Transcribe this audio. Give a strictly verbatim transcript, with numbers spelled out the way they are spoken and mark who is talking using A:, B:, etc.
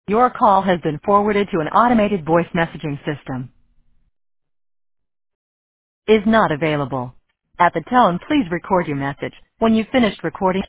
A: Your call has been forwarded to an automated voice messaging system. Is not available. At the tone, please record your message. When you've finished recording,